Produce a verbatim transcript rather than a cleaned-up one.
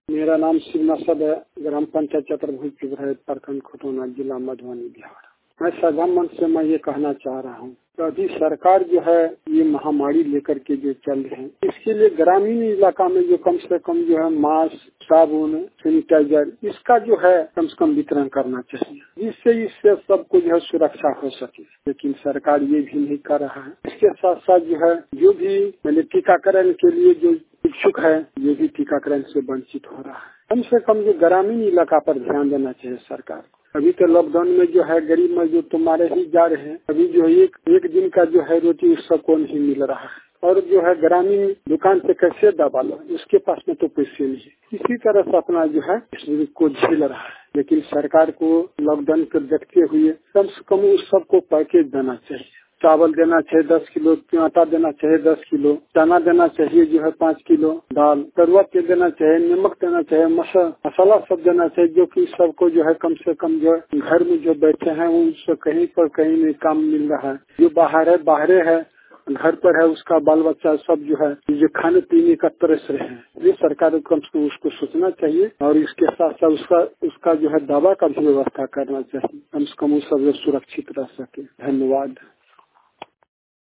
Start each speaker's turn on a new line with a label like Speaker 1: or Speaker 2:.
Speaker 1: मेरा नाम शिवनासद है, ग्राम पंचायत चतुर्भुज प्रखंड खटौना, जिला मधुबनी, बिहार। मैं सभा मंच से मैं ये कहना चाह रहा हूँ, तो अभी सरकार जो है ये महामारी लेकर के जो चल रहे हैं, इसके लिए ग्रामीण इलाका में जो कम से कम जो है मास्क, साबुन, सैनिटाइजर, इसका जो है कम से कम वितरण करना चाहिए, जिससे इससे सबको जो है सुरक्षा हो सके। लेकिन सरकार ये भी नहीं कर रहा है। इसके साथ साथ जो है जो भी मैंने टीकाकरण के लिए जो इच्छुक है, ये भी टीकाकरण से वंचित हो रहा है। कम से कम जो ग्रामीण इलाका पर ध्यान देना चाहिए सरकार को। अभी तो लॉकडाउन में जो है गरीब मजदूर तो मारे ही जा रहे हैं। अभी जो एक एक दिन का जो है रोटी उस सबको नहीं मिल रहा है, और जो है ग्रामीण दुकान से कैसे दबा लो, उसके पास में तो पैसे नहीं है। इसी तरह से अपना जो है इस को झेल रहा है। लेकिन सरकार को लॉकडाउन को देखते हुए कम से कम उस सबको पैकेज देना चाहिए। चावल देना चाहिए दस किलो, आटा देना चाहिए दस किलो, चना देना चाहिए जो है पाँच किलो, दाल, तरुआ तेल देना चाहिए, नमक देना चाहिए, मसा, मसाला सब देना चाहिए, जो कि सबको जो है कम से कम जो घर में जो बैठे हैं उनसे कहीं पर कहीं नहीं काम मिल रहा है। जो बाहर है बाहरे है, घर पर है उसका बाल बच्चा सब जो है जो खाने पीने का तरस रहे हैं। ये सरकार को कम से कम उसको सोचना चाहिए, और इसके साथ साथ उसका उसका जो है दवा का भी व्यवस्था करना चाहिए, कम से कम वो सब सुरक्षित रह सके। धन्यवाद।